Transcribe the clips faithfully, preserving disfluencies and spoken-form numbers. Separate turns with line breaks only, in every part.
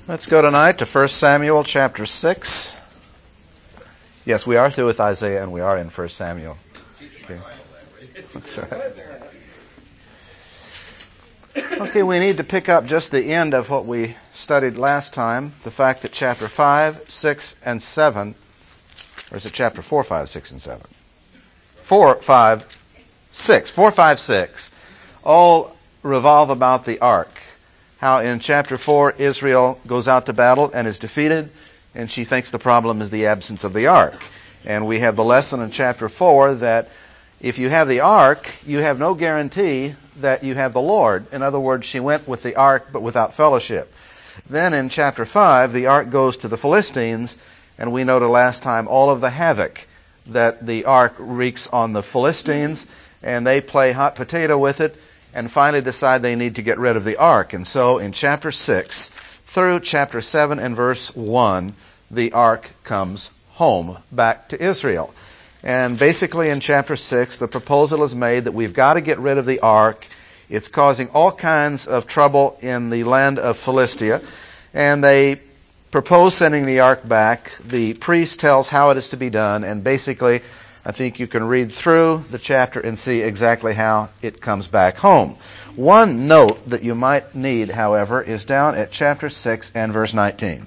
Let's go tonight to First Samuel chapter six. Yes, we are through with Isaiah and we are in First Samuel. Okay. That's right. Okay, we need to pick up just the end of what we studied last time, the fact that chapter five, six, and seven, or is it chapter four, five, six, and seven? four, five, six, four, five, six, all revolve about the ark. How in chapter four, Israel goes out to battle and is defeated, and she thinks the problem is the absence of the ark. And we have the lesson in chapter four that if you have the ark, you have no guarantee that you have the Lord. In other words, she went with the ark but without fellowship. Then in chapter five, the ark goes to the Philistines, and we noted last time all of the havoc that the ark wreaks on the Philistines, and they play hot potato with it, and finally decide they need to get rid of the ark. And so in chapter six through chapter seven and verse one, the ark comes home, back to Israel. And basically in chapter six, the proposal is made that we've got to get rid of the ark. It's causing all kinds of trouble in the land of Philistia. And they propose sending the ark back. The priest tells how it is to be done, and basically I think you can read through the chapter and see exactly how it comes back home. One note that you might need, however, is down at chapter six and verse nineteen.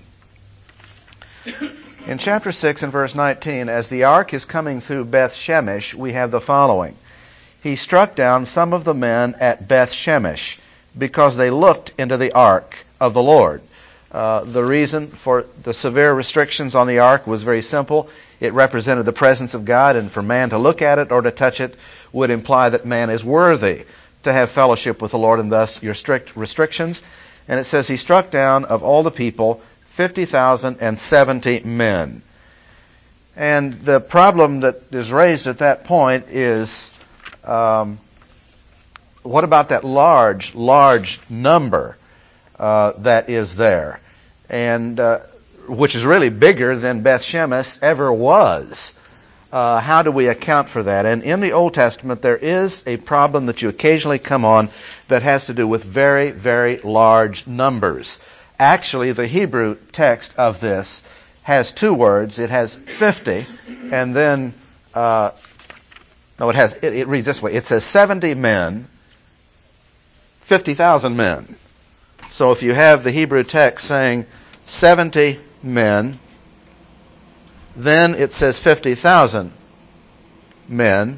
In chapter six and verse nineteen, as the ark is coming through Beth Shemesh, we have the following. He struck down some of the men at Beth Shemesh because they looked into the ark of the Lord. Uh, the reason for the severe restrictions on the ark was very simple. It represented the presence of God, and for man to look at it or to touch it would imply that man is worthy to have fellowship with the Lord, and thus your strict restrictions. And it says he struck down of all the people fifty thousand seventy men. And the problem that is raised at that point is, um, what about that large, large number uh, that is there? And uh, which is really bigger than Beth Shemesh ever was. Uh, how do we account for that? And in the Old Testament, there is a problem that you occasionally come on that has to do with very, very large numbers. Actually, the Hebrew text of this has two words. It has fifty, and then, uh, no, it has, it, it reads this way. It says seventy men, fifty thousand men. So if you have the Hebrew text saying seventy men, then it says fifty thousand men.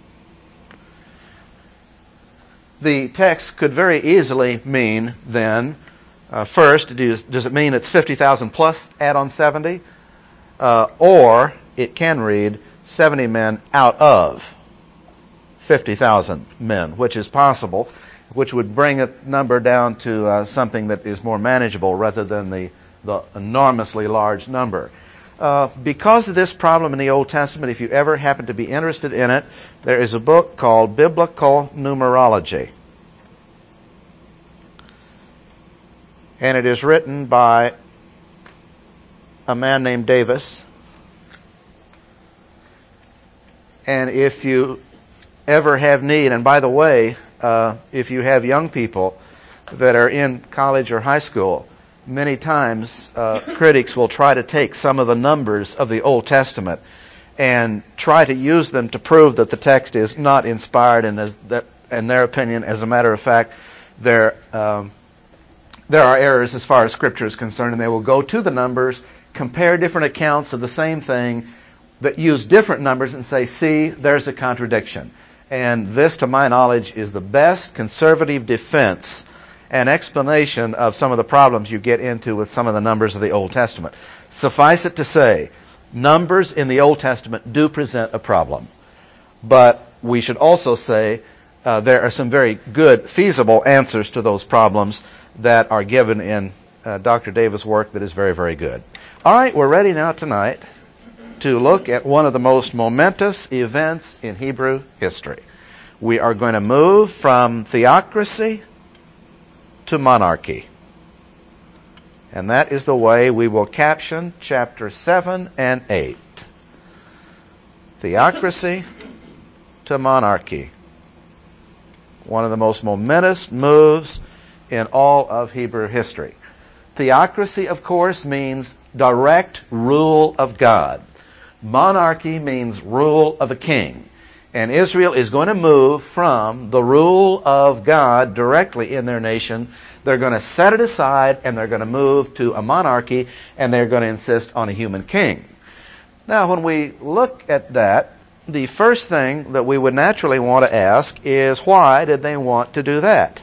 The text could very easily mean then, uh, first, does it mean it's fifty thousand plus add on seventy? Uh, or it can read seventy men out of fifty thousand men, which is possible, which would bring a number down to uh, something that is more manageable rather than the the enormously large number. Uh, because of this problem in the Old Testament, if you ever happen to be interested in it, there is a book called Biblical Numerology. And it is written by a man named Davis. And if you ever have need, and by the way, uh, if you have young people that are in college or high school, many times uh, critics will try to take some of the numbers of the Old Testament and try to use them to prove that the text is not inspired, and as that, in their opinion, as a matter of fact, there um, there are errors as far as Scripture is concerned, and they will go to the numbers, compare different accounts of the same thing that use different numbers and say, see, there's a contradiction. And this, to my knowledge, is the best conservative defense an explanation of some of the problems you get into with some of the numbers of the Old Testament. Suffice it to say, numbers in the Old Testament do present a problem. But we should also say uh, there are some very good, feasible answers to those problems that are given in uh, Doctor Davis' work that is very, very good. All right, we're ready now tonight to look at one of the most momentous events in Hebrew history. We are going to move from theocracy to monarchy. And that is the way we will caption chapter seven and eight. Theocracy to monarchy. One of the most momentous moves in all of Hebrew history. Theocracy, of course, means direct rule of God. Monarchy means rule of a king. And Israel is going to move from the rule of God directly in their nation. They're going to set it aside, and they're going to move to a monarchy, and they're going to insist on a human king. Now, when we look at that, the first thing that we would naturally want to ask is, why did they want to do that?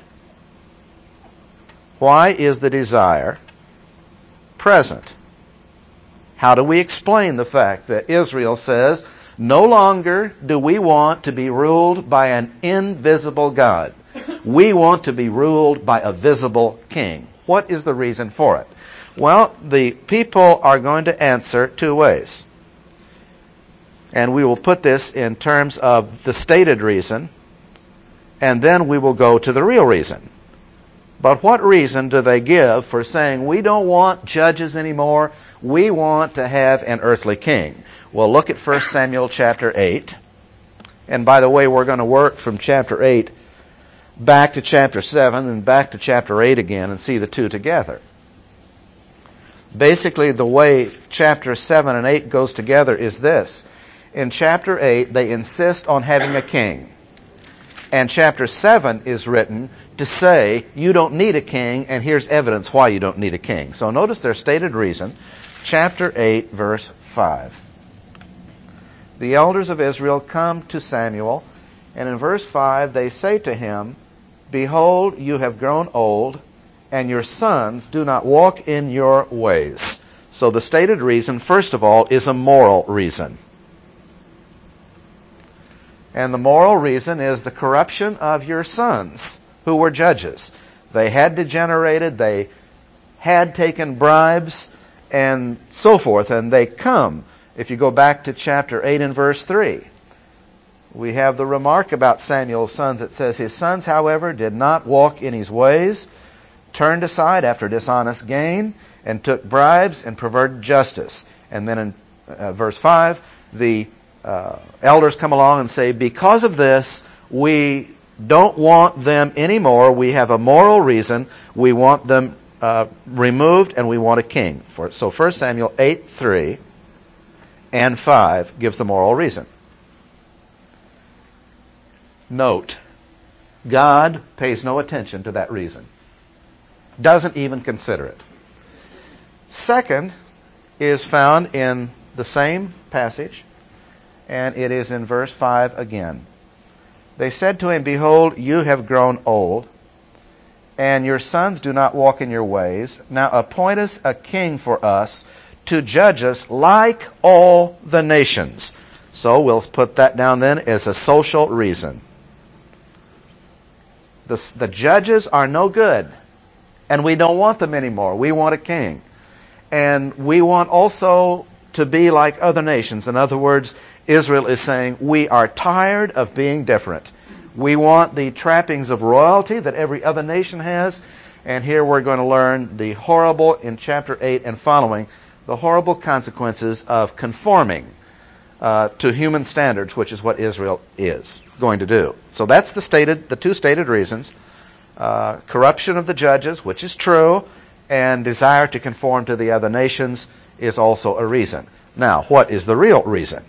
Why is the desire present? How do we explain the fact that Israel says, no longer do we want to be ruled by an invisible God. We want to be ruled by a visible king. What is the reason for it? Well, the people are going to answer two ways. And we will put this in terms of the stated reason, and then we will go to the real reason. But what reason do they give for saying, we don't want judges anymore, we want to have an earthly king? Well, look at First Samuel chapter eight. And by the way, we're going to work from chapter eight back to chapter seven and back to chapter eight again and see the two together. Basically, the way chapter seven and eight goes together is this. In chapter eight, they insist on having a king. And chapter seven is written to say, you don't need a king, and here's evidence why you don't need a king. So notice their stated reason. Chapter eight, verse five. The elders of Israel come to Samuel, and in verse five they say to him, behold, you have grown old, and your sons do not walk in your ways. So the stated reason, first of all, is a moral reason. And the moral reason is the corruption of your sons, who were judges. They had degenerated, they had taken bribes, and so forth, and they come. If you go back to chapter eight and verse three, we have the remark about Samuel's sons. It says, his sons, however, did not walk in his ways, turned aside after dishonest gain, and took bribes and perverted justice. And then in uh, verse five, the uh, elders come along and say, because of this, we don't want them anymore. We have a moral reason. We want them uh, removed, and we want a king. For, so First Samuel eight, three and five gives the moral reason. Note, God pays no attention to that reason. Doesn't even consider it. Second is found in the same passage, and it is in verse five again. They said to him, behold, you have grown old, and your sons do not walk in your ways. Now appoint us a king for us to judge us like all the nations. So we'll put that down then as a social reason. The, the judges are no good, and we don't want them anymore. We want a king. And we want also to be like other nations. In other words, Israel is saying, we are tired of being different. We want the trappings of royalty that every other nation has. And here we're going to learn the horrible, in chapter eight and following, the horrible consequences of conforming uh, to human standards, which is what Israel is going to do. So that's the stated, the two stated reasons. Uh, corruption of the judges, which is true, and desire to conform to the other nations is also a reason. Now, what is the real reason?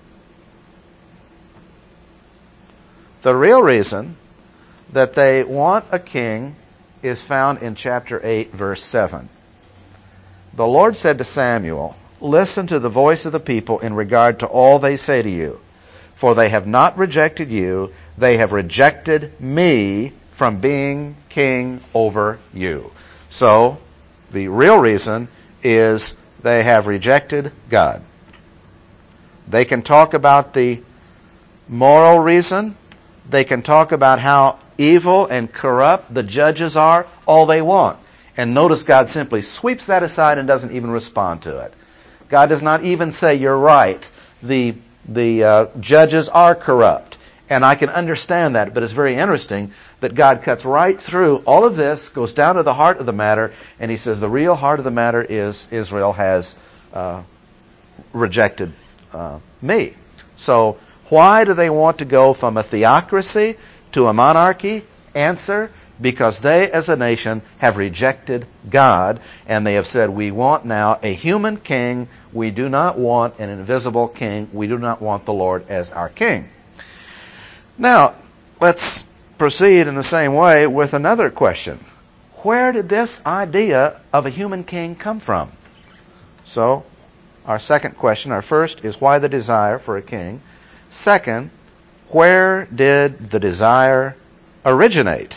The real reason that they want a king is found in chapter eight, verse seven. The Lord said to Samuel, listen to the voice of the people in regard to all they say to you, for they have not rejected you, they have rejected me from being king over you. So, the real reason is they have rejected God. They can talk about the moral reason. They can talk about how evil and corrupt the judges are, all they want. And notice God simply sweeps that aside and doesn't even respond to it. God does not even say, you're right, the, the uh, judges are corrupt. And I can understand that, but it's very interesting that God cuts right through all of this, goes down to the heart of the matter, and he says the real heart of the matter is Israel has uh, rejected uh, me. So why do they want to go from a theocracy to a monarchy? Answer, because they as a nation have rejected God, and they have said, we want now a human king. We do not want an invisible king. We do not want the Lord as our king. Now, let's proceed in the same way with another question. Where did this idea of a human king come from? So, our second question, our first is why the desire for a king? Second, where did the desire originate?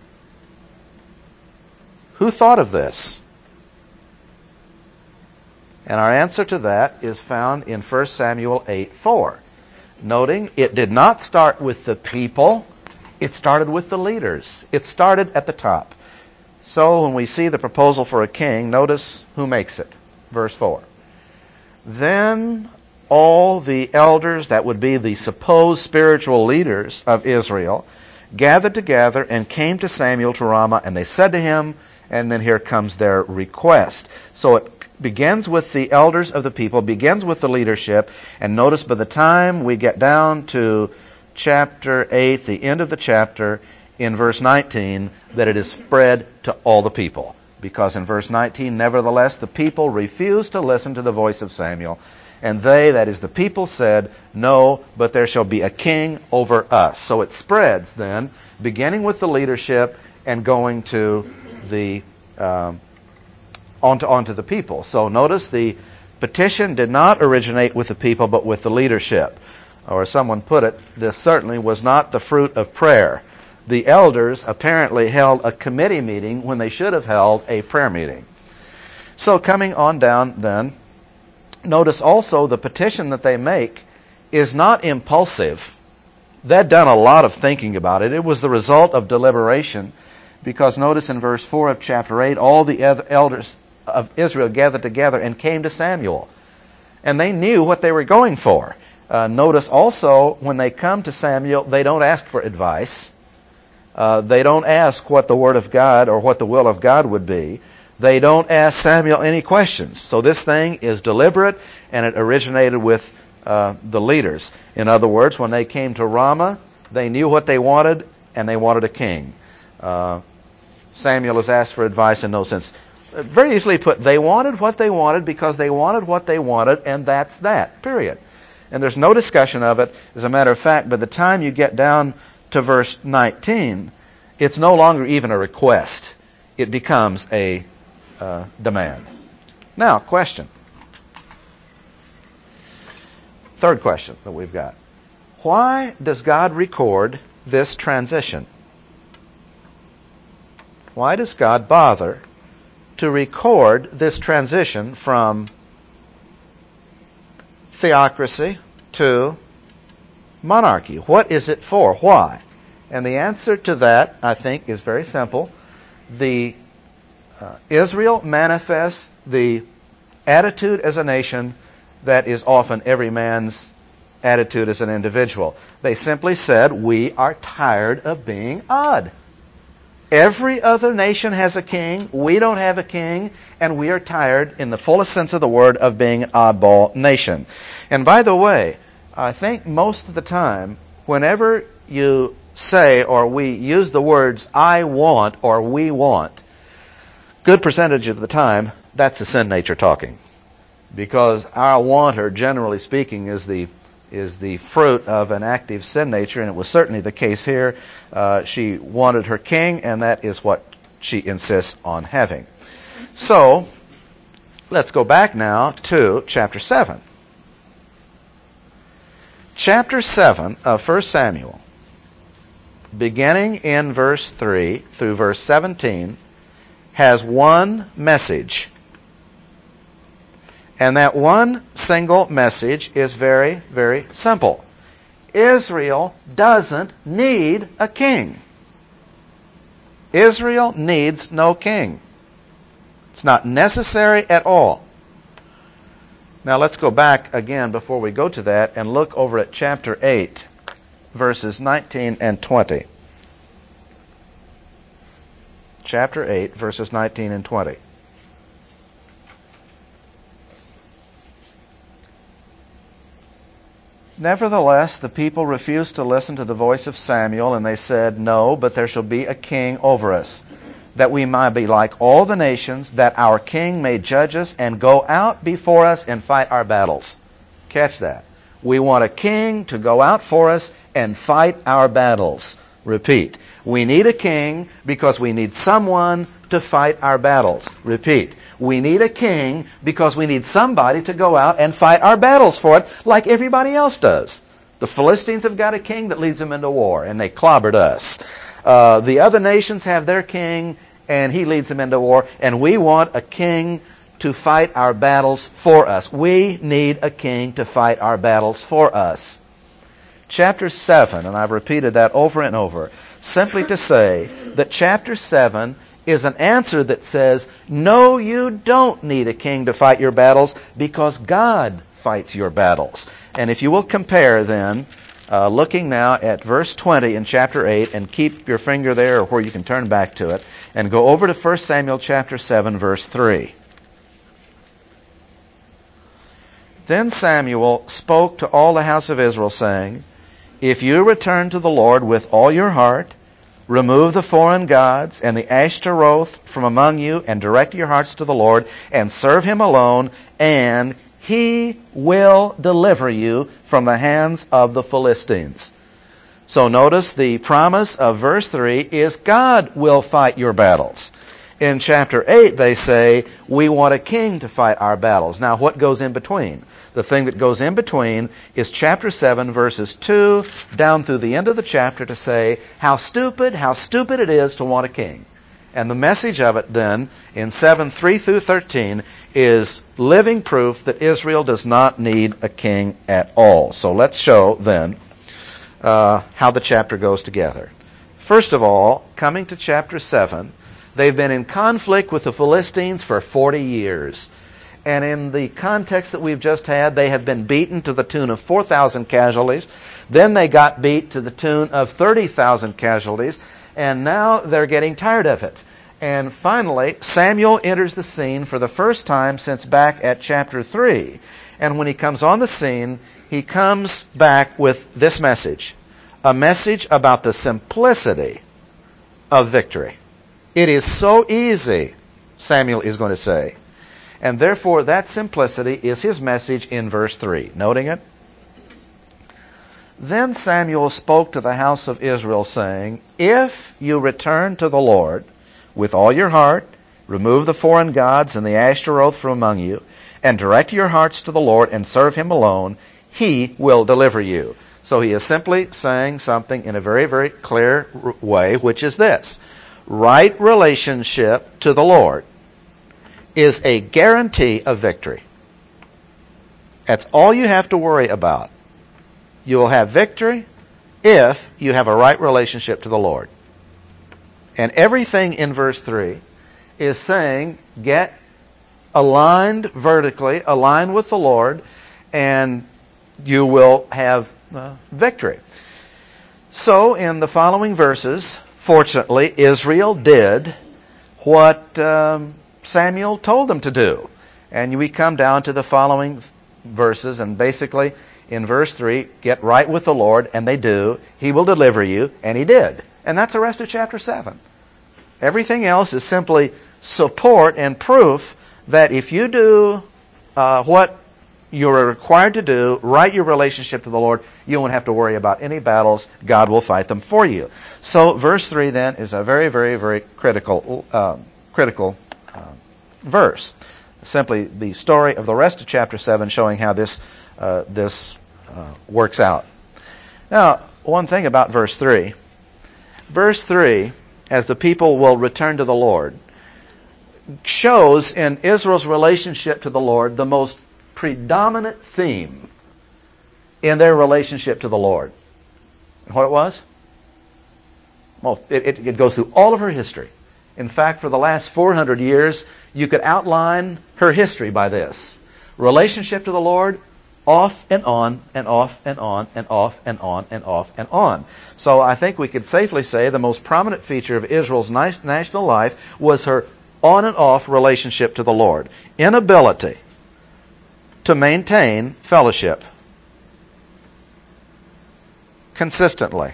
Who thought of this? And our answer to that is found in First Samuel eight four. Noting it did not start with the people, it started with the leaders. It started at the top. So when we see the proposal for a king, notice who makes it. Verse four. Then all the elders, that would be the supposed spiritual leaders of Israel, gathered together and came to Samuel to Ramah, and they said to him, and then here comes their request. So it begins with the elders of the people, begins with the leadership, and notice by the time we get down to chapter eight, the end of the chapter, in verse nineteen, that it is spread to all the people. Because in verse nineteen, nevertheless, the people refused to listen to the voice of Samuel, and they, that is the people, said, no, but there shall be a king over us. So it spreads then, beginning with the leadership and going to the um, onto onto the people. So notice the petition did not originate with the people, but with the leadership. Or as someone put it, this certainly was not the fruit of prayer. The elders apparently held a committee meeting when they should have held a prayer meeting. So coming on down then, notice also the petition that they make is not impulsive. They'd done a lot of thinking about it. It was the result of deliberation, because notice in verse four of chapter eight, all the elders of Israel gathered together and came to Samuel. And they knew what they were going for. Uh, notice also, when they come to Samuel, they don't ask for advice. Uh, they don't ask what the Word of God or what the will of God would be. They don't ask Samuel any questions. So this thing is deliberate, and it originated with uh, the leaders. In other words, when they came to Ramah, they knew what they wanted, and they wanted a king. Uh, Samuel is asked for advice in no sense. Very easily put, they wanted what they wanted because they wanted what they wanted, and that's that, period. And there's no discussion of it. As a matter of fact, by the time you get down to verse nineteen, it's no longer even a request. It becomes a uh, demand. Now, question. Third question that we've got. Why does God record this transition? Why does God bother to record this transition from theocracy to monarchy? What is it for? Why? And the answer to that, I think, is very simple. The uh, Israel manifests the attitude as a nation that is often every man's attitude as an individual. They simply said, we are tired of being odd. Every other nation has a king. We don't have a king, and we are tired, in the fullest sense of the word, of being an oddball nation. And by the way, I think most of the time, whenever you say or we use the words I want or we want, good percentage of the time, that's the sin nature talking. Because our wanter, generally speaking, is the is the fruit of an active sin nature, and it was certainly the case here. Uh, she wanted her king, and that is what she insists on having. So, let's go back now to chapter seven. Chapter seven of First Samuel, beginning in verse three through verse seventeen, has one message. And that one single message is very, very simple. Israel doesn't need a king. Israel needs no king. It's not necessary at all. Now let's go back again before we go to that and look over at chapter eight, verses nineteen and twenty. Chapter eight, verses nineteen and twenty. Nevertheless, the people refused to listen to the voice of Samuel, and they said, "No, but there shall be a king over us, that we might be like all the nations, that our king may judge us and go out before us and fight our battles." Catch that. We want a king to go out for us and fight our battles. Repeat. We need a king because we need someone to fight our battles. Repeat. We need a king because we need somebody to go out and fight our battles for it like everybody else does. The Philistines have got a king that leads them into war, and they clobbered us. Uh, the other nations have their king, and he leads them into war, and we want a king to fight our battles for us. We need a king to fight our battles for us. Chapter seven, and I've repeated that over and over, simply to say that chapter seven is an answer that says, no, you don't need a king to fight your battles because God fights your battles. And if you will compare then, uh, looking now at verse twenty in chapter eight, and keep your finger there or where you can turn back to it, and go over to First Samuel chapter seven, verse three. Then Samuel spoke to all the house of Israel, saying, "If you return to the Lord with all your heart, remove the foreign gods and the Ashtaroth from among you, and direct your hearts to the Lord, and serve Him alone, and He will deliver you from the hands of the Philistines." So notice the promise of verse three is God will fight your battles. In chapter eight they say, we want a king to fight our battles. Now what goes in between? The thing that goes in between is chapter seven, verses two down through the end of the chapter to say how stupid, how stupid it is to want a king. And the message of it then in seven, three through thirteen is living proof that Israel does not need a king at all. So let's show then uh, how the chapter goes together. First of all, coming to chapter seven, they've been in conflict with the Philistines for forty years. And in the context that we've just had, they have been beaten to the tune of four thousand casualties. Then they got beat to the tune of thirty thousand casualties. And now they're getting tired of it. And finally, Samuel enters the scene for the first time since back at chapter three. And when he comes on the scene, he comes back with this message. A message about the simplicity of victory. It is so easy, Samuel is going to say. And therefore, that simplicity is his message in verse three. Noting it? Then Samuel spoke to the house of Israel, saying, "If you return to the Lord with all your heart, remove the foreign gods and the Ashtaroth from among you, and direct your hearts to the Lord and serve Him alone, He will deliver you." So he is simply saying something in a very, very clear way, which is this. Right relationship to the Lord is a guarantee of victory. That's all you have to worry about. You will have victory if you have a right relationship to the Lord. And everything in verse three is saying, get aligned vertically, aligned with the Lord, and you will have uh, victory. So in the following verses, fortunately, Israel did what um, Samuel told them to do. And we come down to the following verses, and basically in verse three, get right with the Lord, and they do. He will deliver you, and He did. And that's the rest of chapter seven. Everything else is simply support and proof that if you do uh, what you're required to do, right your relationship to the Lord, you won't have to worry about any battles. God will fight them for you. So verse three then is a very, very, very critical, uh, critical uh, verse. Simply the story of the rest of chapter seven showing how this uh, this uh, works out. Now, one thing about verse three. Verse three, as the people will return to the Lord, shows in Israel's relationship to the Lord the most predominant theme in their relationship to the Lord. And what it was? Well, it, it, it goes through all of her history. In fact, for the last four hundred years, you could outline her history by this. Relationship to the Lord, off and on and off and on and off and on and off and on. So I think we could safely say the most prominent feature of Israel's national life was her on and off relationship to the Lord. Inability to maintain fellowship. consistently.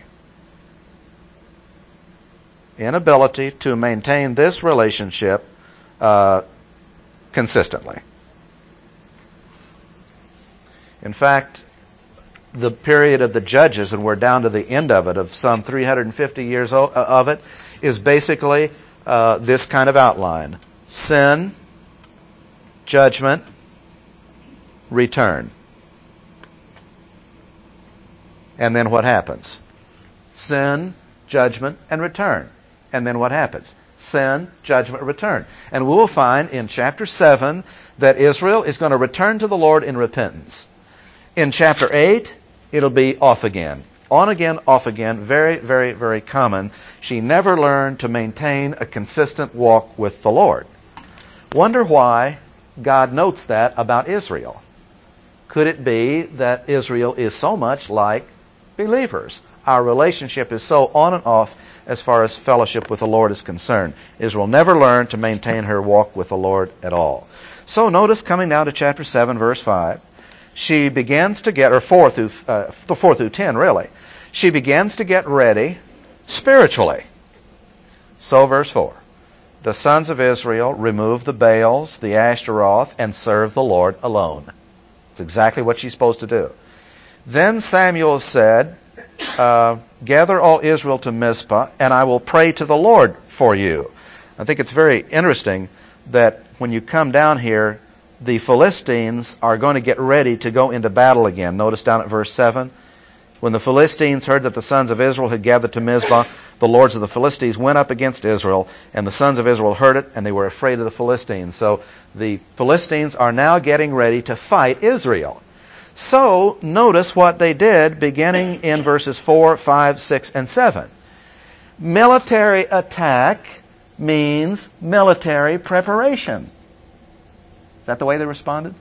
Inability to maintain this relationship uh, consistently. In fact, the period of the Judges, and we're down to the end of it, of some three hundred fifty years of it, is basically uh, this kind of outline. Sin, judgment, return. And then what happens? Sin, judgment, and return. And then what happens? Sin, judgment, return. And we will find in chapter seven that Israel is going to return to the Lord in repentance. In chapter eight, it'll be off again. On again, off again. Very, very, very common. She never learned to maintain a consistent walk with the Lord. Wonder why God notes that about Israel. Could it be that Israel is so much like believers? Our relationship is so on and off as far as fellowship with the Lord is concerned. Israel never learned to maintain her walk with the Lord at all. So notice, coming down to chapter seven, verse five, she begins to get, or four through, uh, four through ten really, she begins to get ready spiritually. So verse four, the sons of Israel removed the Baals, the Ashtaroth, and served the Lord alone. It's exactly what she's supposed to do. Then Samuel said, uh, gather all Israel to Mizpah, and I will pray to the Lord for you. I think it's very interesting that when you come down here, the Philistines are going to get ready to go into battle again. Notice down at verse seven. When the Philistines heard that the sons of Israel had gathered to Mizpah, the lords of the Philistines went up against Israel, and the sons of Israel heard it, and they were afraid of the Philistines. So the Philistines are now getting ready to fight Israel. So notice what they did beginning in verses four, five, six, and seven. Military attack means military preparation. Is that the way they responded?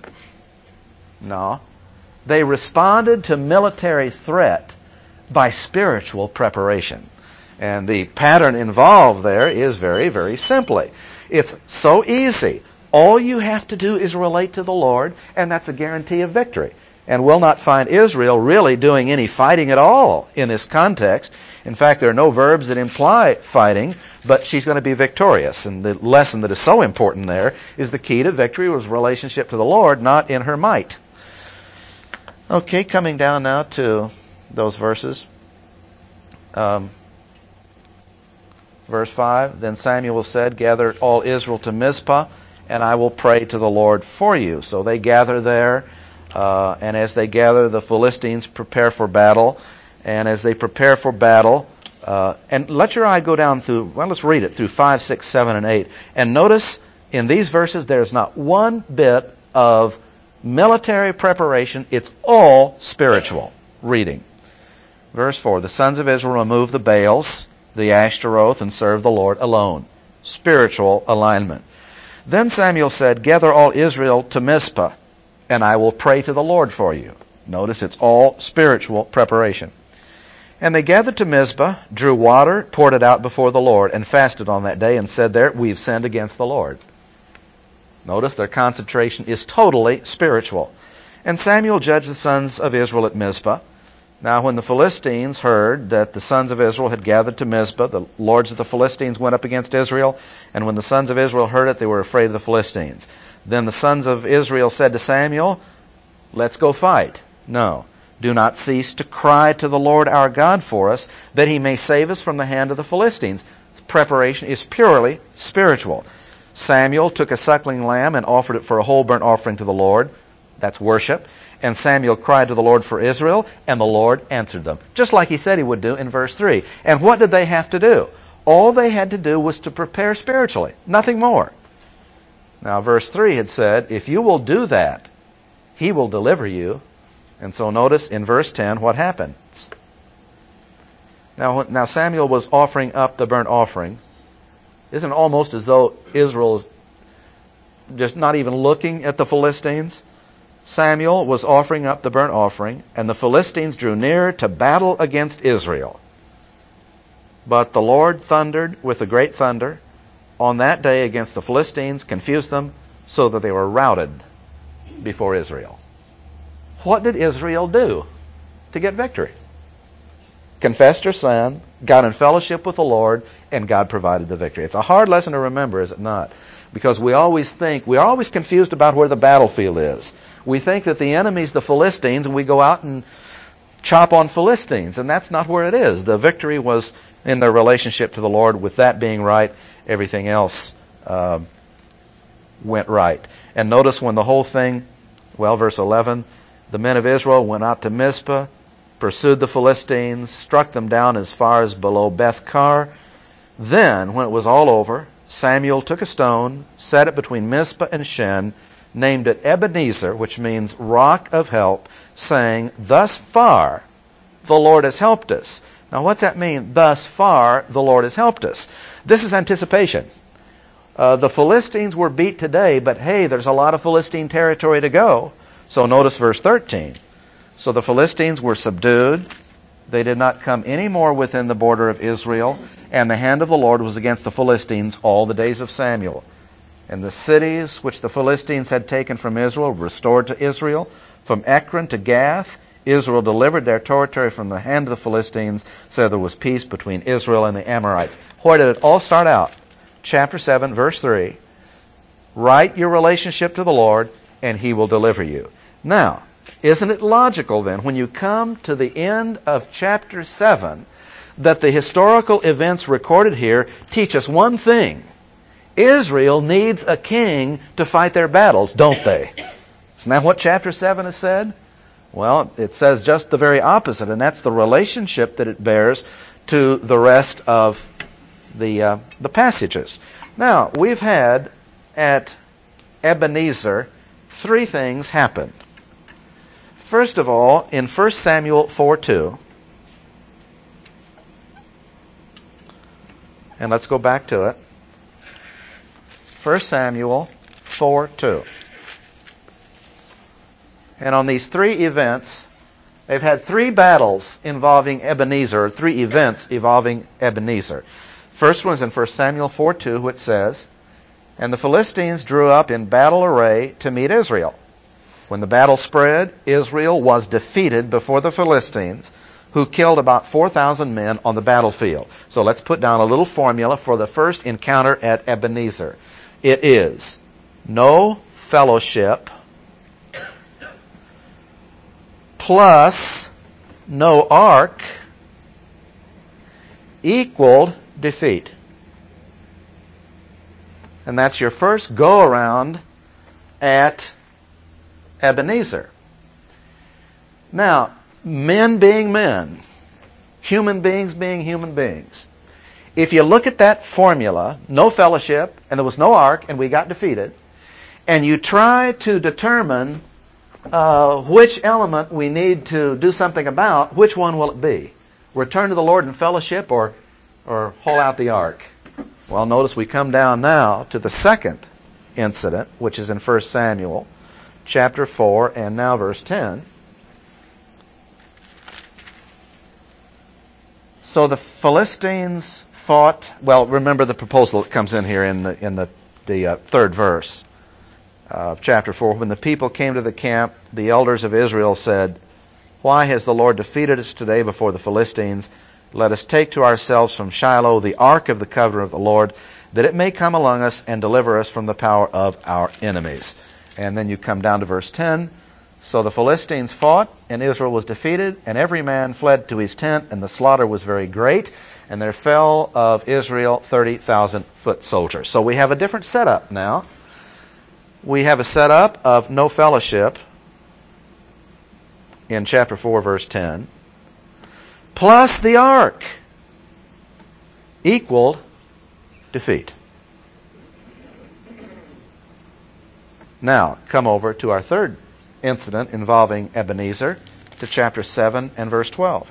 No. They responded to military threat by spiritual preparation. And the pattern involved there is very, very simply. It's so easy. All you have to do is relate to the Lord, and that's a guarantee of victory. And we'll not find Israel really doing any fighting at all in this context. In fact, there are no verbs that imply fighting, but she's going to be victorious. And the lesson that is so important there is the key to victory was relationship to the Lord, not in her might. Okay, coming down now to those verses. Um, verse five, then Samuel said, gather all Israel to Mizpah, and I will pray to the Lord for you. So they gather there. Uh, and as they gather, the Philistines prepare for battle. And as they prepare for battle, uh, and let your eye go down through, well, let's read it, through five, six, seven, and eight. And notice in these verses, there's not one bit of military preparation. It's all spiritual reading. Verse four, the sons of Israel removed the Baals, the Ashtaroth, and served the Lord alone. Spiritual alignment. Then Samuel said, gather all Israel to Mizpah, and I will pray to the Lord for you. Notice it's all spiritual preparation. And they gathered to Mizpah, drew water, poured it out before the Lord, and fasted on that day, and said there, we've sinned against the Lord. Notice their concentration is totally spiritual. And Samuel judged the sons of Israel at Mizpah. Now when the Philistines heard that the sons of Israel had gathered to Mizpah, the lords of the Philistines went up against Israel, and when the sons of Israel heard it, they were afraid of the Philistines. Then the sons of Israel said to Samuel, let's go fight. No, do not cease to cry to the Lord our God for us, that he may save us from the hand of the Philistines. Preparation is purely spiritual. Samuel took a suckling lamb and offered it for a whole burnt offering to the Lord. That's worship. And Samuel cried to the Lord for Israel, and the Lord answered them. Just like he said he would do in verse three. And what did they have to do? All they had to do was to prepare spiritually. Nothing more. Now, verse three had said, if you will do that, he will deliver you. And so notice in verse ten what happens. Now, now Samuel was offering up the burnt offering. Isn't it almost as though Israel is just not even looking at the Philistines? Samuel was offering up the burnt offering, and the Philistines drew near to battle against Israel. But the Lord thundered with a great thunder on that day against the Philistines, confused them, so that they were routed before Israel. What did Israel do to get victory? confessed her sin, got in fellowship with the Lord, and God provided the victory. It's a hard lesson to remember, is it not? Because we always think, we're always confused about where the battlefield is. We think that the enemy's the Philistines, and we go out and chop on Philistines, and that's not where it is. The victory was in their relationship to the Lord. With that being right, everything else uh, went right. And notice when the whole thing, well, verse eleven, the men of Israel went out to Mizpah, pursued the Philistines, struck them down as far as below Beth-kar. Then, when it was all over, Samuel took a stone, set it between Mizpah and Shen, named it Ebenezer, which means rock of help, saying, thus far the Lord has helped us. Now what's that mean? Thus far the Lord has helped us. This is anticipation. Uh, the Philistines were beat today, but hey, there's a lot of Philistine territory to go. So notice verse thirteen. So the Philistines were subdued. They did not come any more within the border of Israel, and the hand of the Lord was against the Philistines all the days of Samuel. And the cities which the Philistines had taken from Israel were restored to Israel. From Ekron to Gath, Israel delivered their territory from the hand of the Philistines, so there was peace between Israel and the Amorites. Where did it all start out? Chapter seven, verse three. Right your relationship to the Lord, and He will deliver you. Now, isn't it logical then, when you come to the end of chapter seven, that the historical events recorded here teach us one thing? Israel needs a king to fight their battles, don't they? Isn't that what chapter seven has said? Well, it says just the very opposite, and that's the relationship that it bears to the rest of the uh, the passages. Now, we've had at Ebenezer three things happen. First of all, in First Samuel four two, and let's go back to it. First Samuel four two. And on these three events, they've had three battles involving Ebenezer, three events involving Ebenezer. First one is in First Samuel four two, which says, and the Philistines drew up in battle array to meet Israel. When the battle spread, Israel was defeated before the Philistines, who killed about four thousand men on the battlefield. So let's put down a little formula for the first encounter at Ebenezer. It is no fellowship plus no ark equaled defeat. And that's your first go-around at Ebenezer. Now, men being men, human beings being human beings, if you look at that formula, no fellowship, and there was no ark, and we got defeated, and you try to determine uh, which element we need to do something about, which one will it be? Return to the Lord in fellowship, or, or haul out the ark? Well, notice we come down now to the second incident, which is in First Samuel, chapter four, and now verse ten. So the Philistines fought. Well, remember the proposal that comes in here in the in the the uh, third verse of chapter four. When the people came to the camp, the elders of Israel said, "Why has the Lord defeated us today before the Philistines? Let us take to ourselves from Shiloh the ark of the covenant of the Lord, that it may come among us and deliver us from the power of our enemies." And then you come down to verse ten. So the Philistines fought, and Israel was defeated, and every man fled to his tent, and the slaughter was very great, and there fell of Israel thirty thousand foot soldiers. So we have a different setup now. We have a setup of no fellowship in chapter four, verse ten, plus the ark equaled defeat. Now, come over to our third incident involving Ebenezer, to chapter seven and verse twelve.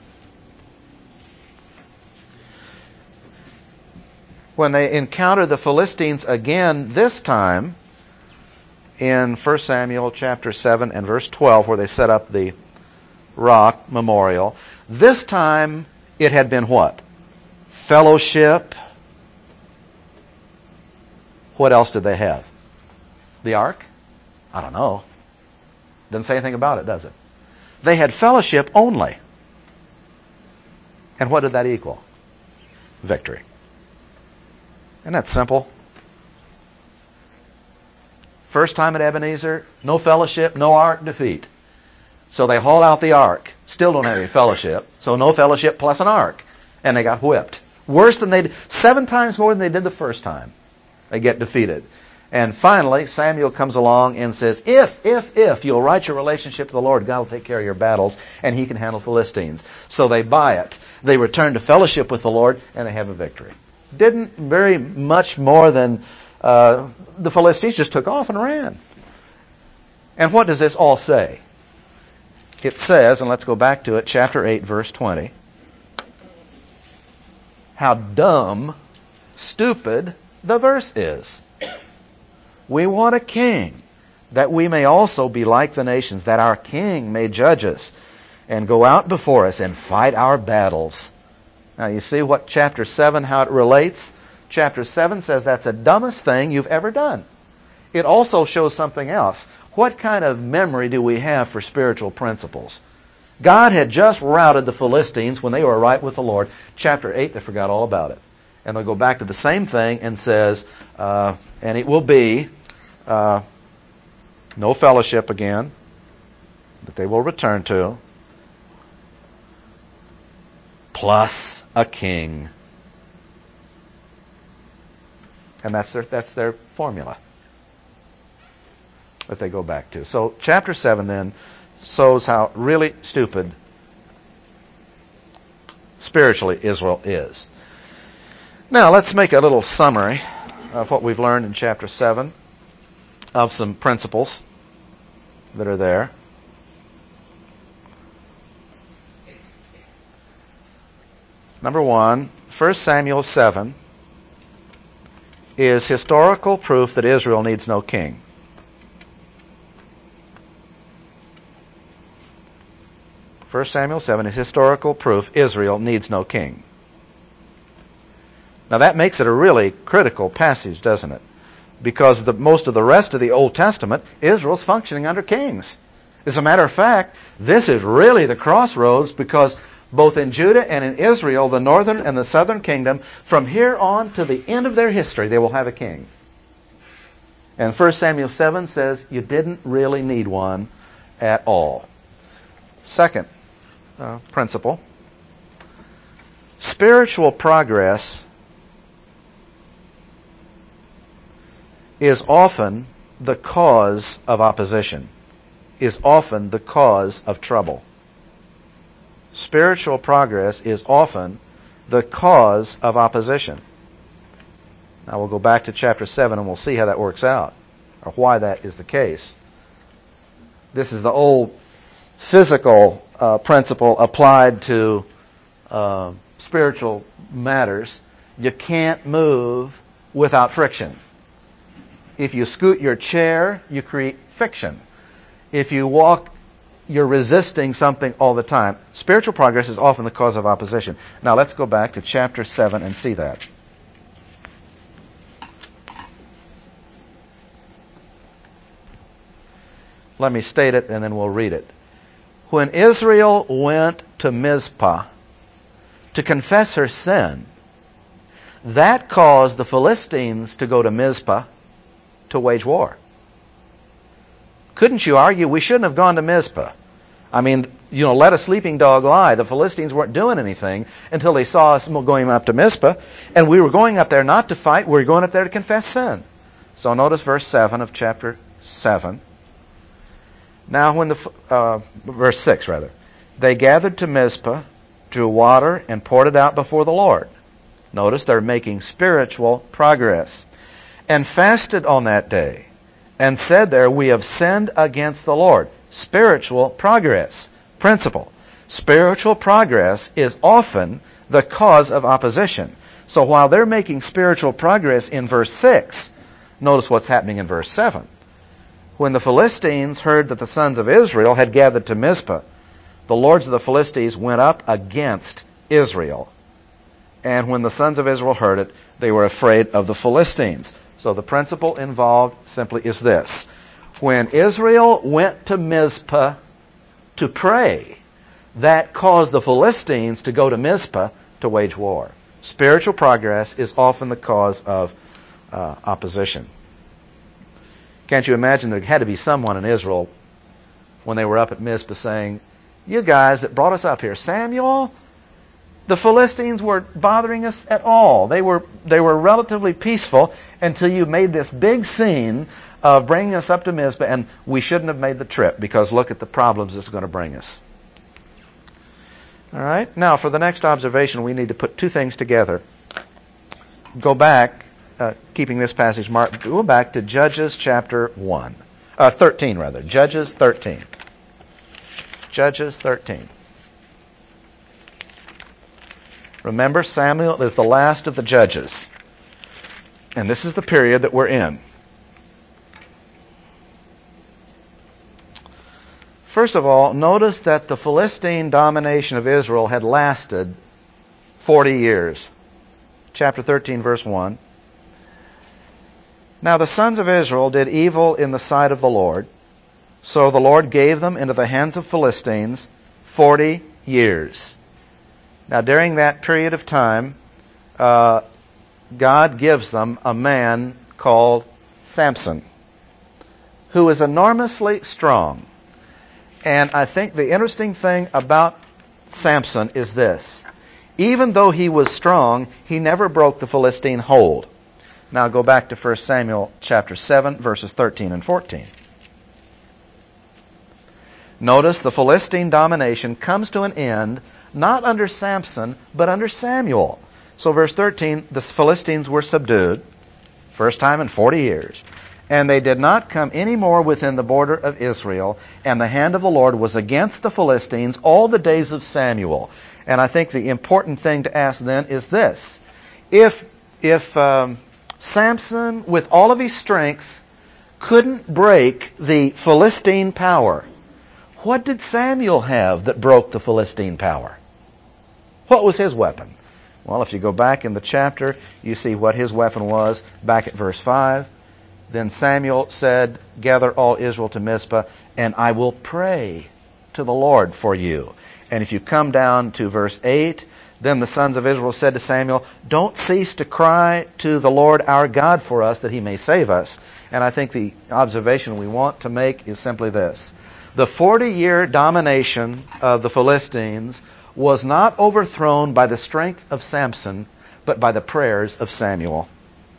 When they encounter the Philistines again, this time in First Samuel chapter seven and verse twelve, where they set up the rock memorial, this time it had been what? Fellowship. What else did they have? The ark? I don't know. Doesn't say anything about it, does it? They had fellowship only. And what did that equal? Victory. Isn't that simple? First time at Ebenezer, no fellowship, no ark, defeat. So they haul out the ark. Still don't have any fellowship. So no fellowship plus an ark. And they got whipped. Worse than they did, seven times more than they did the first time. They get defeated. And finally, Samuel comes along and says, if, if, if you'll right your relationship to the Lord, God will take care of your battles, and He can handle Philistines. So they buy it. They return to fellowship with the Lord, and they have a victory. Didn't very much more than uh, the Philistines just took off and ran. And what does this all say? It says, and let's go back to it, chapter eight, verse twenty. How dumb, stupid the verse is. We want a king, that we may also be like the nations, that our king may judge us and go out before us and fight our battles. Now you see what chapter seven, how it relates? Chapter seven says that's the dumbest thing you've ever done. It also shows something else. What kind of memory do we have for spiritual principles? God had just routed the Philistines when they were right with the Lord. Chapter eight, they forgot all about it. And they'll go back to the same thing and says, uh, and it will be uh, no fellowship again that they will return to, plus a king. And that's their, that's their formula that they go back to. So chapter seven then shows how really stupid spiritually Israel is. Now let's make a little summary of what we've learned in chapter seven, of some principles that are there. Number one, First Samuel seven is historical proof that Israel needs no king. First Samuel seven is historical proof Israel needs no king. Now that makes it a really critical passage, doesn't it? Because the, most of the rest of the Old Testament, Israel's functioning under kings. As a matter of fact, this is really the crossroads, because both in Judah and in Israel, the northern and the southern kingdom, from here on to the end of their history, they will have a king. And First Samuel seven says you didn't really need one at all. Second uh, principle, spiritual progress is often the cause of opposition, is often the cause of trouble. Spiritual progress is often the cause of opposition. Now we'll go back to chapter seven and we'll see how that works out, or why that is the case. This is the old physical uh, principle applied to uh, spiritual matters. You can't move without friction. If you scoot your chair, you create friction. If you walk, you're resisting something all the time. Spiritual progress is often the cause of opposition. Now let's go back to chapter seven and see that. Let me state it and then we'll read it. When Israel went to Mizpah to confess her sin, that caused the Philistines to go to Mizpah to wage war. Couldn't you argue we shouldn't have gone to Mizpah? I mean, you know, let a sleeping dog lie. The Philistines weren't doing anything until they saw us going up to Mizpah, and we were going up there not to fight, we were going up there to confess sin. So notice verse seven of chapter seven. Now when the, uh, verse six rather, they gathered to Mizpah, drew water, and poured it out before the Lord. Notice they're making spiritual progress. And fasted on that day, and said there, we have sinned against the Lord. Spiritual progress. Principle. Spiritual progress is often the cause of opposition. So while they're making spiritual progress in verse six, notice what's happening in verse seven. When the Philistines heard that the sons of Israel had gathered to Mizpah, the lords of the Philistines went up against Israel. And when the sons of Israel heard it, they were afraid of the Philistines. So the principle involved simply is this. When Israel went to Mizpah to pray, that caused the Philistines to go to Mizpah to wage war. Spiritual progress is often the cause of uh, opposition. Can't you imagine there had to be someone in Israel when they were up at Mizpah saying, you guys that brought us up here, Samuel, the Philistines weren't bothering us at all. They were they were relatively peaceful until you made this big scene of bringing us up to Mizpah, and we shouldn't have made the trip because look at the problems this is going to bring us. All right. Now, for the next observation, we need to put two things together. Go back, uh, keeping this passage marked, go back to Judges chapter one. Uh, thirteen, rather. Judges thirteen. Judges thirteen. Remember, Samuel is the last of the judges. And this is the period that we're in. First of all, notice that the Philistine domination of Israel had lasted forty years. Chapter thirteen, verse one. Now the sons of Israel did evil in the sight of the Lord, so the Lord gave them into the hands of Philistines forty years. Now during that period of time, uh, God gives them a man called Samson, who is enormously strong. And I think the interesting thing about Samson is this. Even though he was strong, he never broke the Philistine hold. Now go back to First Samuel chapter seven, verses thirteen and fourteen. Notice the Philistine domination comes to an end not under Samson, but under Samuel. So verse thirteen, the Philistines were subdued, first time in forty years. And they did not come any more within the border of Israel, and the hand of the Lord was against the Philistines all the days of Samuel. And I think the important thing to ask then is this. If, if um, Samson, with all of his strength, couldn't break the Philistine power, what did Samuel have that broke the Philistine power? What was his weapon? Well, if you go back in the chapter, you see what his weapon was back at verse five. Then Samuel said, gather all Israel to Mizpah, and I will pray to the Lord for you. And if you come down to verse eight, then the sons of Israel said to Samuel, don't cease to cry to the Lord our God for us, that he may save us. And I think the observation we want to make is simply this. The forty-year domination of the Philistines was not overthrown by the strength of Samson, but by the prayers of Samuel.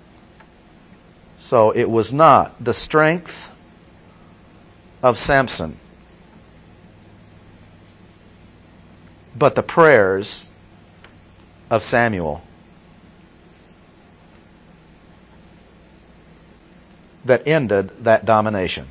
So it was not the strength of Samson, but the prayers of Samuel that ended that domination.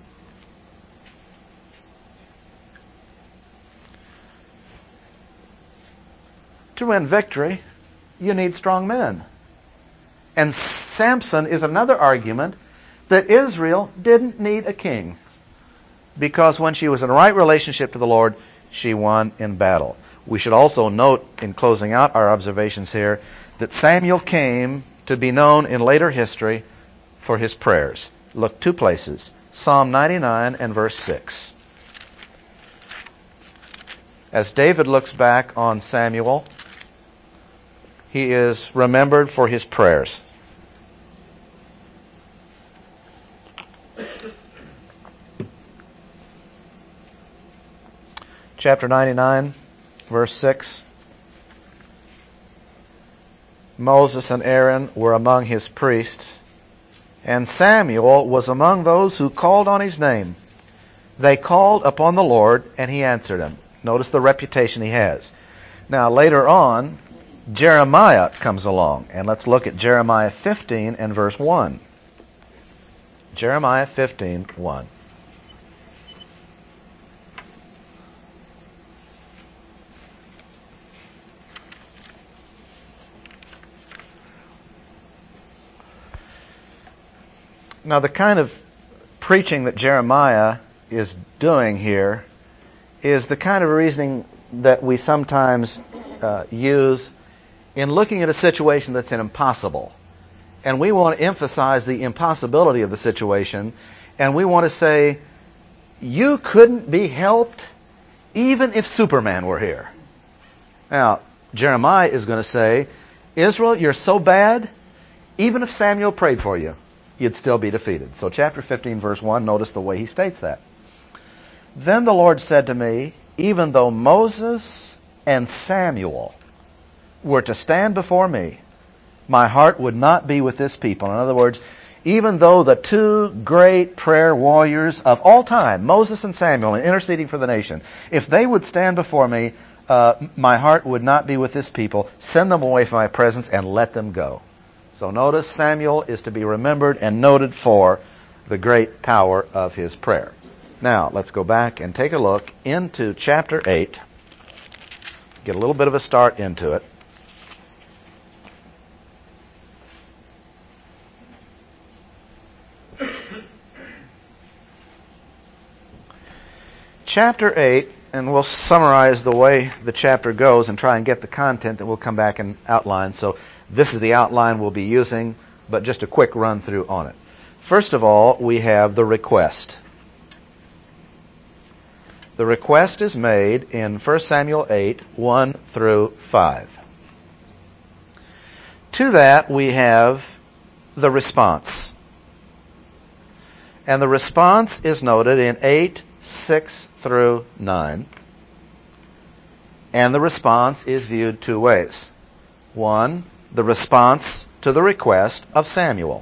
To win victory, you need strong men. And Samson is another argument that Israel didn't need a king, because when she was in a right relationship to the Lord, she won in battle. We should also note, in closing out our observations here, that Samuel came to be known in later history for his prayers. Look two places, Psalm ninety-nine and verse six. As David looks back on Samuel, he is remembered for his prayers. Chapter ninety-nine, verse six. Moses and Aaron were among his priests, and Samuel was among those who called on his name. They called upon the Lord, and he answered them. Notice the reputation he has. Now, later on, Jeremiah comes along, and let's look at Jeremiah fifteen and verse one. Jeremiah fifteen, one. Now, the kind of preaching that Jeremiah is doing here is the kind of reasoning that we sometimes uh, use in looking at a situation that's an impossible. And we want to emphasize the impossibility of the situation, and we want to say, you couldn't be helped even if Superman were here. Now, Jeremiah is going to say, Israel, you're so bad, even if Samuel prayed for you, you'd still be defeated. So chapter fifteen, verse one, notice the way he states that. Then the Lord said to me, even though Moses and Samuel were to stand before me, my heart would not be with this people. In other words, even though the two great prayer warriors of all time, Moses and Samuel, in interceding for the nation, if they would stand before me, uh, my heart would not be with this people. Send them away from my presence and let them go. So notice Samuel is to be remembered and noted for the great power of his prayer. Now, let's go back and take a look into chapter eight. Get a little bit of a start into it. Chapter eight, and we'll summarize the way the chapter goes and try and get the content that we'll come back and outline. So this is the outline we'll be using, but just a quick run through on it. First of all, we have the request. The request is made in First Samuel eight, one through five. To that, we have the response. And the response is noted in eight, six through nine. And the response is viewed two ways. One, the response to the request of Samuel.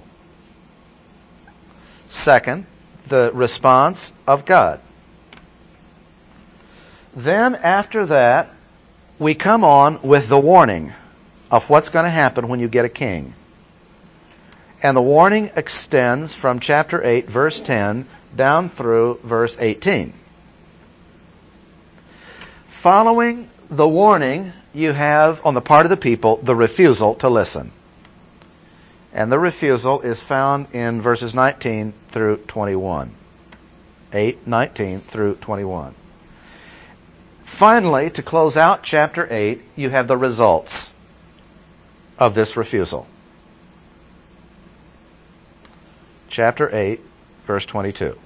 Second, the response of God. Then after that, we come on with the warning of what's going to happen when you get a king. And the warning extends from chapter eight, verse ten, down through verse eighteen. Following the warning, you have, on the part of the people, the refusal to listen. And the refusal is found in verses nineteen through twenty-one. eight, nineteen through twenty-one. Finally, to close out chapter eight, you have the results of this refusal. Chapter eight, verse twenty-two.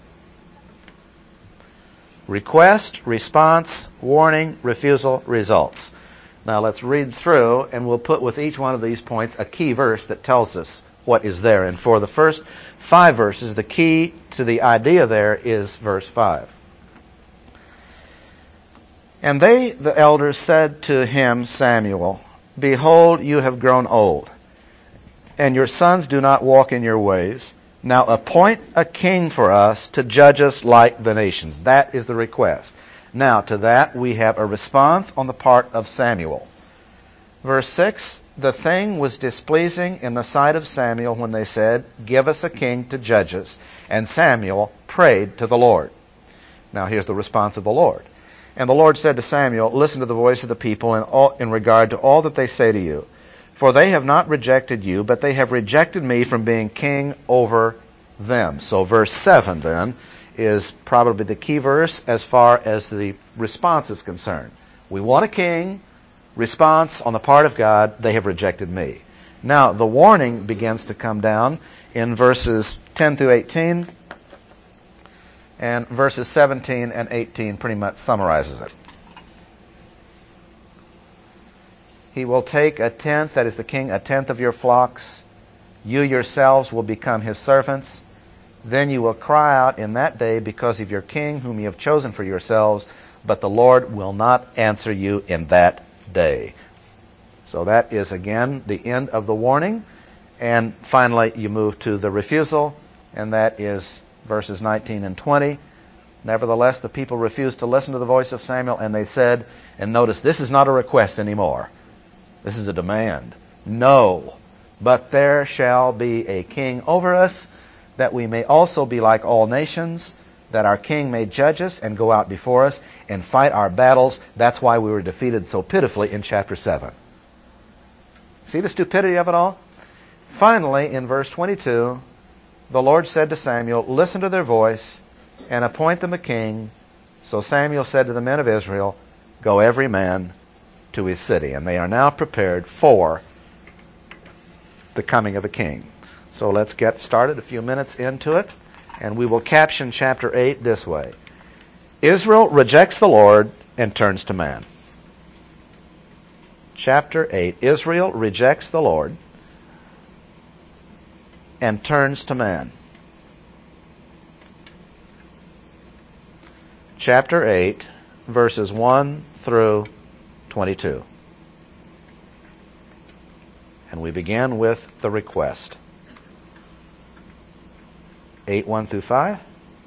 Request, response, warning, refusal, results. Now let's read through, and we'll put with each one of these points a key verse that tells us what is there. And for the first five verses, the key to the idea there is verse five. And they, the elders, said to him, Samuel, behold, you have grown old, and your sons do not walk in your ways. Now appoint a king for us to judge us like the nations. That is the request. Now to that we have a response on the part of Samuel. Verse six, the thing was displeasing in the sight of Samuel when they said, give us a king to judge us. And Samuel prayed to the Lord. Now here's the response of the Lord. And the Lord said to Samuel, listen to the voice of the people in, all, in regard to all that they say to you. For they have not rejected you, but they have rejected me from being king over them. So verse seven then is probably the key verse as far as the response is concerned. We want a king. Response on the part of God, they have rejected me. Now the warning begins to come down in verses ten through eighteen. And verses seventeen and eighteen pretty much summarizes it. He will take a tenth, that is the king, a tenth of your flocks. You yourselves will become his servants. Then you will cry out in that day because of your king whom you have chosen for yourselves, but the Lord will not answer you in that day. So that is again the end of the warning. And finally you move to the refusal, and that is verses nineteen and twenty. Nevertheless, the people refused to listen to the voice of Samuel, and they said, and notice, this is not a request anymore. This is a demand. No, but there shall be a king over us, that we may also be like all nations, that our king may judge us and go out before us and fight our battles. That's why we were defeated so pitifully in chapter seven. See the stupidity of it all? Finally, in verse twenty-two, the Lord said to Samuel, listen to their voice and appoint them a king. So Samuel said to the men of Israel, go every man to his city. And they are now prepared for the coming of a king. So let's get started a few minutes into it, and we will caption chapter eight this way. Israel rejects the Lord and turns to man. Chapter eight, Israel rejects the Lord and turns to man. Chapter eight, verses one through twenty-two. And we begin with the request. eight, one through five.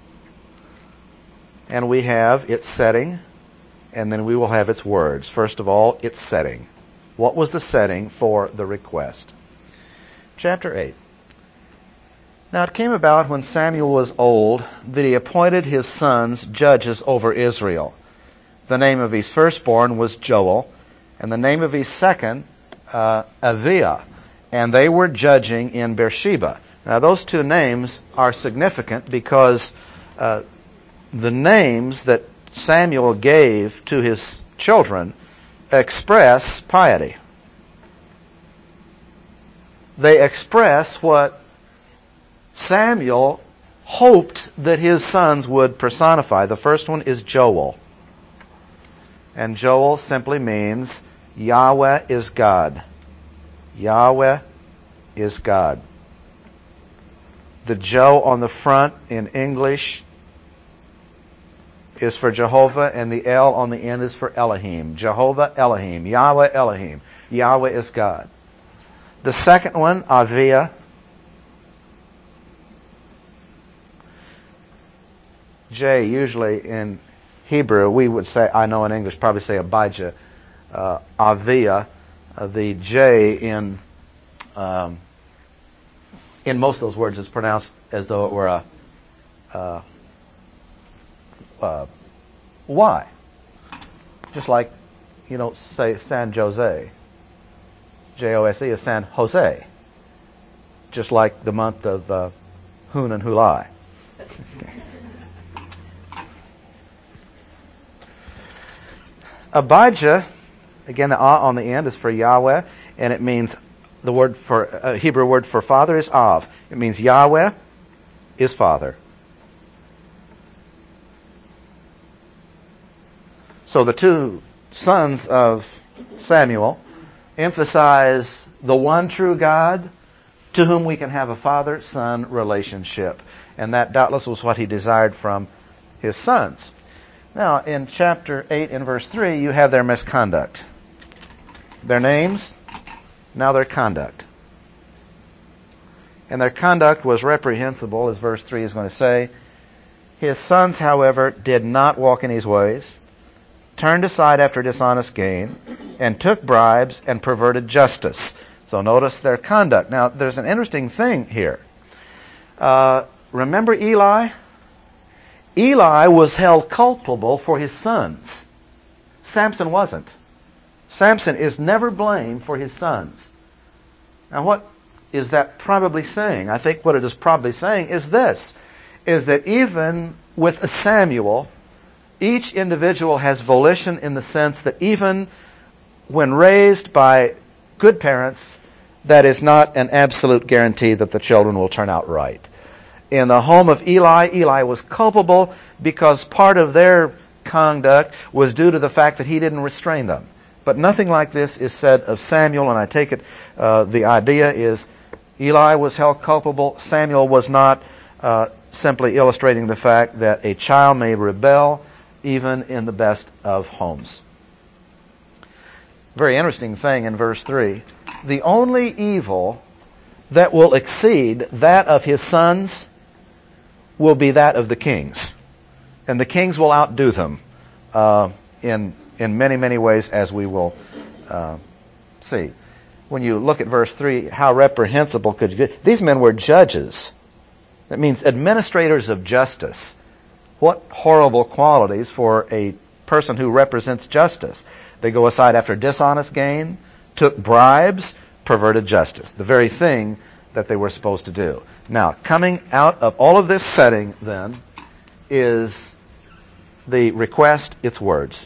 And we have its setting, and then we will have its words. First of all, its setting. What was the setting for the request? Chapter eight. Now it came about when Samuel was old that he appointed his sons judges over Israel. The name of his firstborn was Joel, and the name of his second, uh, Aviah. And they were judging in Beersheba. Now those two names are significant because uh, the names that Samuel gave to his children express piety. They express what Samuel hoped that his sons would personify. The first one is Joel. And Joel simply means Yahweh is God. Yahweh is God. The Joe on the front in English is for Jehovah, and the L on the end is for Elohim. Jehovah Elohim. Yahweh Elohim. Yahweh is God. The second one, Aviah. J, usually in Hebrew, we would say, I know in English, probably say Abijah. Uh, Aviah. Uh, the J in um, in most of those words is pronounced as though it were a uh, uh, Y. Just like you don't say San Jose. J O S E is San Jose. Just like the month of uh, Hun and Hulai. Abijah, again the ah on the end is for Yahweh, and it means the word for uh, Hebrew word for father is Av. It means Yahweh is father. So the two sons of Samuel emphasize the one true God to whom we can have a father-son relationship. And that doubtless was what he desired from his sons. Now, in chapter eight and verse three, you have their misconduct. Their names, now their conduct. And their conduct was reprehensible, as verse three is going to say. His sons, however, did not walk in his ways, turned aside after dishonest gain, and took bribes and perverted justice. So notice their conduct. Now, there's an interesting thing here. Uh, remember Eli? Eli was held culpable for his sons. Samson wasn't. Samson is never blamed for his sons. Now, what is that probably saying? I think what it is probably saying is this, is that even with a Samuel, each individual has volition in the sense that even when raised by good parents, that is not an absolute guarantee that the children will turn out right. In the home of Eli, Eli was culpable because part of their conduct was due to the fact that he didn't restrain them. But nothing like this is said of Samuel, and I take it uh, the idea is Eli was held culpable, Samuel was not, uh, simply illustrating the fact that a child may rebel even in the best of homes. Very interesting thing in verse three. The only evil that will exceed that of his sons will be that of the kings. And the kings will outdo them uh, in in many, many ways, as we will uh, see. When you look at verse three, how reprehensible could you get? These men were judges. That means administrators of justice. What horrible qualities for a person who represents justice. They go aside after dishonest gain, took bribes, perverted justice. The very thing that they were supposed to do. Now, coming out of all of this setting, then, is the request, its words.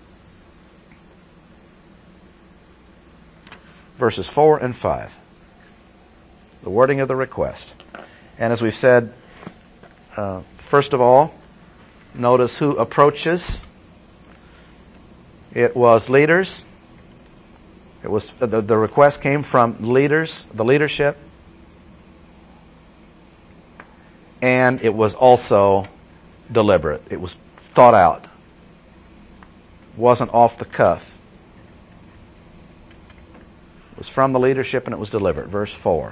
Verses four and five. The wording of the request. And as we've said, uh, first of all, notice who approaches It was leaders. It was the, the request came from leaders, the leadership. And it was also deliberate. It was thought out. It wasn't off the cuff. It was from the leadership and it was deliberate. Verse four.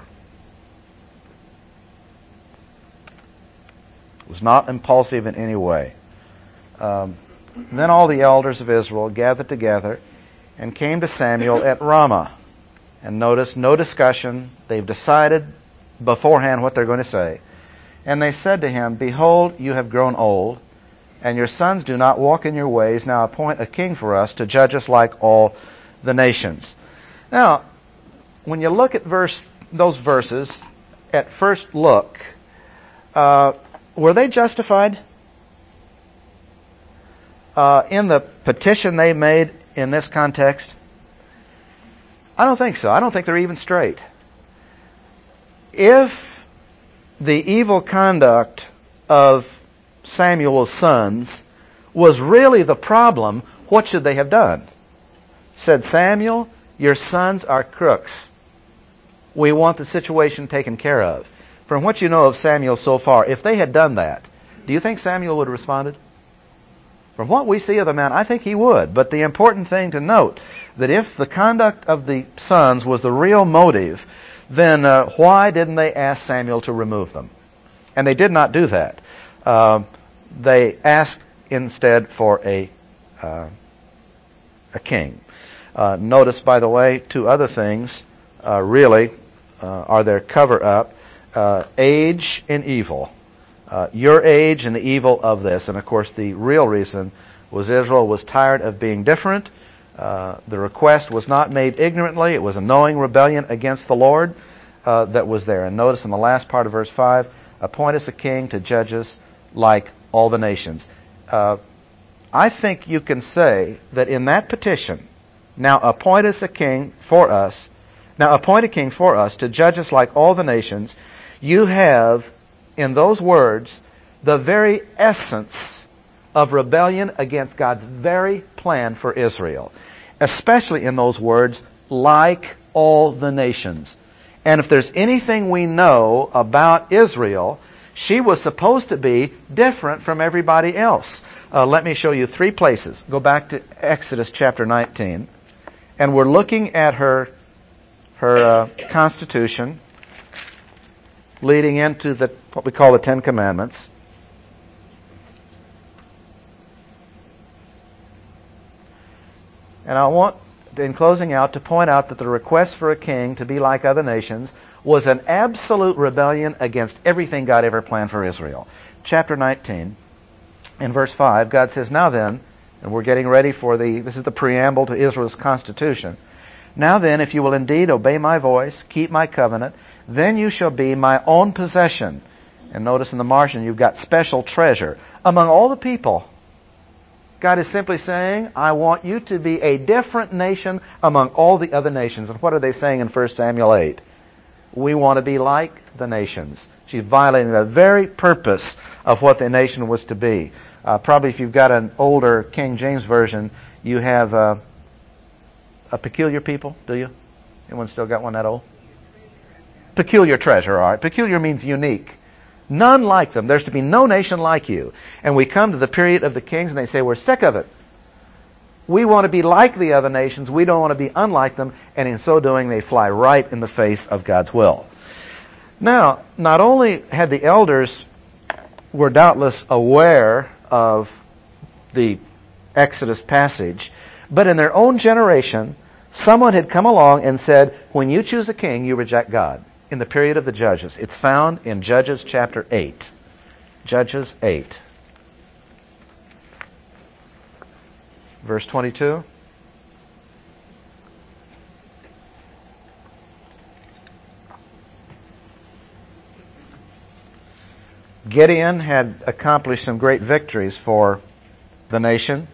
It was not impulsive in any way. Um, then all the elders of Israel gathered together and came to Samuel at Ramah. And notice, no discussion. They've decided beforehand what they're going to say. And they said to him, Behold, you have grown old, and your sons do not walk in your ways. Now appoint a king for us to judge us like all the nations. Now, when you look at verse, those verses, at first look, uh, were they justified? Uh, in the petition they made in this context? I don't think so. I don't think they're even straight. If the evil conduct of Samuel's sons was really the problem, what should they have done? Said, Samuel, your sons are crooks. We want the situation taken care of. From what you know of Samuel so far, if they had done that, do you think Samuel would have responded? From what we see of the man, I think he would. But the important thing to note, that if the conduct of the sons was the real motive, then uh, why didn't they ask Samuel to remove them? And they did not do that. Uh, they asked instead for a uh, a king. Uh, notice, by the way, two other things uh, really uh, are their cover-up. Uh, age and evil. Uh, your age and the evil of this. And of course the real reason was Israel was tired of being different. Uh, the request was not made ignorantly. It was a knowing rebellion against the Lord uh, that was there. And notice in the last part of verse five, appoint us a king to judge us like all the nations. Uh, I think you can say that in that petition, now appoint us a king for us, now appoint a king for us to judge us like all the nations, you have in those words the very essence of rebellion against God's very plan for Israel. Especially in those words, like all the nations. And if there's anything we know about Israel, she was supposed to be different from everybody else. Uh, let me show you three places. Go back to Exodus chapter nineteen. And we're looking at her, her uh, constitution, leading into the what we call the Ten Commandments. And I want, in closing out, to point out that the request for a king to be like other nations was an absolute rebellion against everything God ever planned for Israel. Chapter nineteen, in verse five, God says, Now then, and we're getting ready for the, this is the preamble to Israel's constitution. Now then, if you will indeed obey my voice, keep my covenant, then you shall be my own possession. And notice in the margin you've got special treasure among all the people. God is simply saying, I want you to be a different nation among all the other nations. And what are they saying in First Samuel eight? We want to be like the nations. She's violating the very purpose of what the nation was to be. Uh, probably if you've got an older King James Version, you have uh, a peculiar people, do you? Anyone still got one that old? Peculiar treasure, all right. Peculiar means unique. None like them. There's to be no nation like you. And we come to the period of the kings and they say, we're sick of it. We want to be like the other nations. We don't want to be unlike them. And in so doing, they fly right in the face of God's will. Now, not only had the elders were doubtless aware of the Exodus passage, but in their own generation, someone had come along and said, when you choose a king, you reject God. In the period of the Judges. It's found in Judges chapter eight. Judges eight. Verse twenty-two. Gideon had accomplished some great victories for the nation.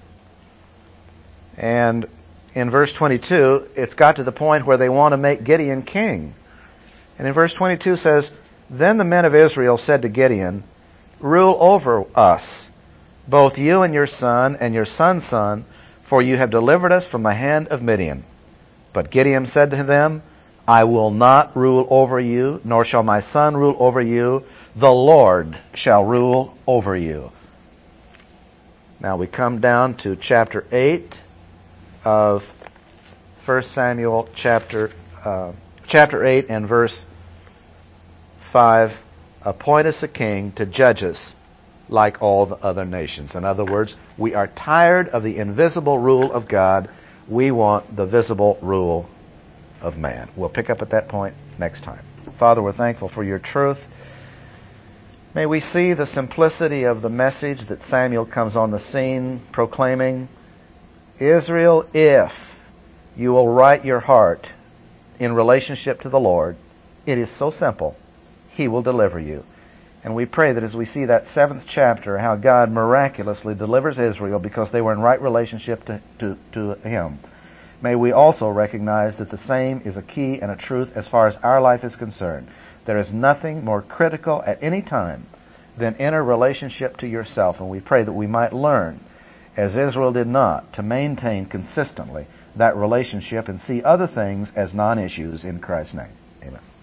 And in verse twenty-two, it's got to the point where they want to make Gideon king. And in verse twenty-two says, Then the men of Israel said to Gideon, Rule over us, both you and your son and your son's son, for you have delivered us from the hand of Midian. But Gideon said to them, I will not rule over you, nor shall my son rule over you. The Lord shall rule over you. Now we come down to chapter eight of First Samuel, chapter uh, chapter eight and verse five. Appoint us a king to judge us like all the other nations. In other words, we are tired of the invisible rule of God. We want the visible rule of man. We'll pick up at that point next time. Father, we're thankful for your truth. May we see the simplicity of the message that Samuel comes on the scene proclaiming. Israel, if you will right your heart in relationship to the Lord, it is so simple. He will deliver you. And we pray that as we see that seventh chapter, how God miraculously delivers Israel because they were in right relationship to, to, to Him, may we also recognize that the same is a key and a truth as far as our life is concerned. There is nothing more critical at any time than inner relationship to yourself, and we pray that we might learn, as Israel did not, to maintain consistently that relationship and see other things as non-issues in Christ's name. Amen.